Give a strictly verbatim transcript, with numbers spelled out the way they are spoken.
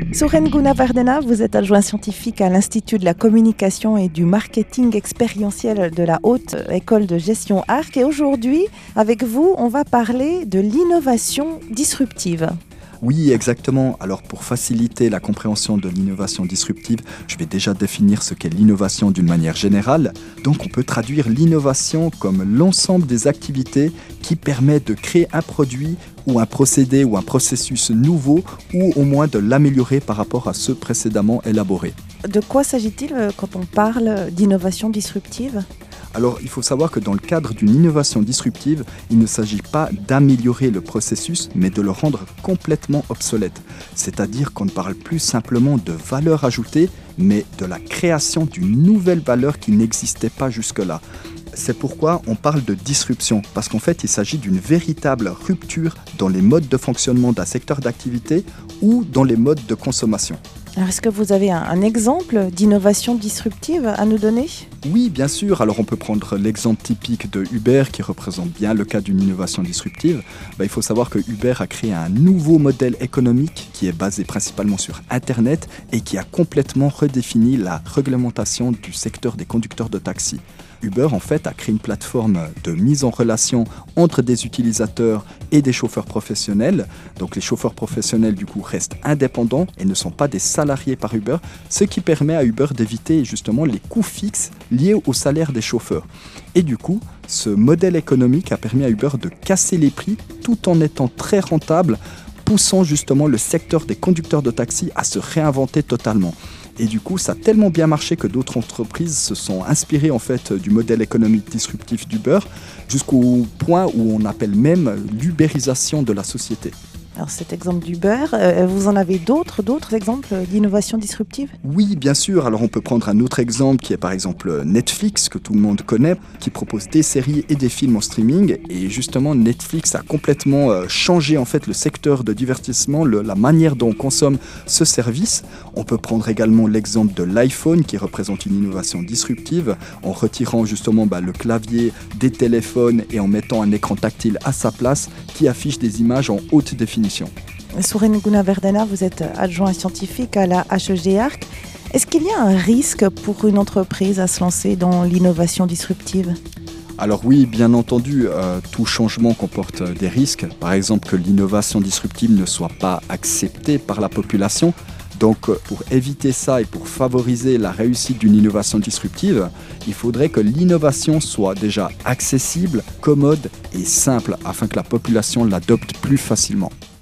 Suren Gunawardena, vous êtes adjoint scientifique à l'Institut de la communication et du marketing expérientiel de la Haute École de gestion Arc. Et aujourd'hui, avec vous, on va parler de l'innovation disruptive. Oui, exactement. Alors pour faciliter la compréhension de l'innovation disruptive, je vais déjà définir ce qu'est l'innovation d'une manière générale. Donc on peut traduire l'innovation comme l'ensemble des activités qui permettent de créer un produit ou un procédé ou un processus nouveau ou au moins de l'améliorer par rapport à ceux précédemment élaborés. De quoi s'agit-il quand on parle d'innovation disruptive ? Alors, il faut savoir que dans le cadre d'une innovation disruptive, il ne s'agit pas d'améliorer le processus, mais de le rendre complètement obsolète. C'est-à-dire qu'on ne parle plus simplement de valeur ajoutée, mais de la création d'une nouvelle valeur qui n'existait pas jusque-là. C'est pourquoi on parle de disruption, parce qu'en fait, il s'agit d'une véritable rupture dans les modes de fonctionnement d'un secteur d'activité ou dans les modes de consommation. Alors, est-ce que vous avez un, un exemple d'innovation disruptive à nous donner ? Oui, bien sûr. Alors on peut prendre l'exemple typique de Uber qui représente bien le cas d'une innovation disruptive. Ben, il faut savoir que Uber a créé un nouveau modèle économique qui est basé principalement sur Internet et qui a complètement redéfini la réglementation du secteur des conducteurs de taxi. Uber, en fait, a créé une plateforme de mise en relation entre des utilisateurs et des chauffeurs professionnels. Donc les chauffeurs professionnels, du coup, restent indépendants et ne sont pas des salariés par Uber, ce qui permet à Uber d'éviter justement les coûts fixes liés au salaire des chauffeurs. Et du coup, ce modèle économique a permis à Uber de casser les prix tout en étant très rentable, poussant justement le secteur des conducteurs de taxi à se réinventer totalement. Et du coup, ça a tellement bien marché que d'autres entreprises se sont inspirées en fait du modèle économique disruptif d'Uber jusqu'au point où on appelle même l'ubérisation de la société. Alors cet exemple d'Uber, euh, vous en avez d'autres, d'autres exemples d'innovation disruptive ? Oui, bien sûr. Alors on peut prendre un autre exemple qui est par exemple Netflix, que tout le monde connaît, qui propose des séries et des films en streaming. Et justement, Netflix a complètement euh, changé en fait le secteur de divertissement, le, la manière dont on consomme ce service. On peut prendre également l'exemple de l'iPhone qui représente une innovation disruptive en retirant justement bah, le clavier des téléphones et en mettant un écran tactile à sa place qui affiche des images en haute définition. Suren Gunawardena, vous êtes adjoint scientifique à la H E G Arc. Est-ce qu'il y a un risque pour une entreprise à se lancer dans l'innovation disruptive ? Alors oui, bien entendu, euh, tout changement comporte des risques. Par exemple, que l'innovation disruptive ne soit pas acceptée par la population. Donc pour éviter ça et pour favoriser la réussite d'une innovation disruptive, il faudrait que l'innovation soit déjà accessible, commode et simple afin que la population l'adopte plus facilement.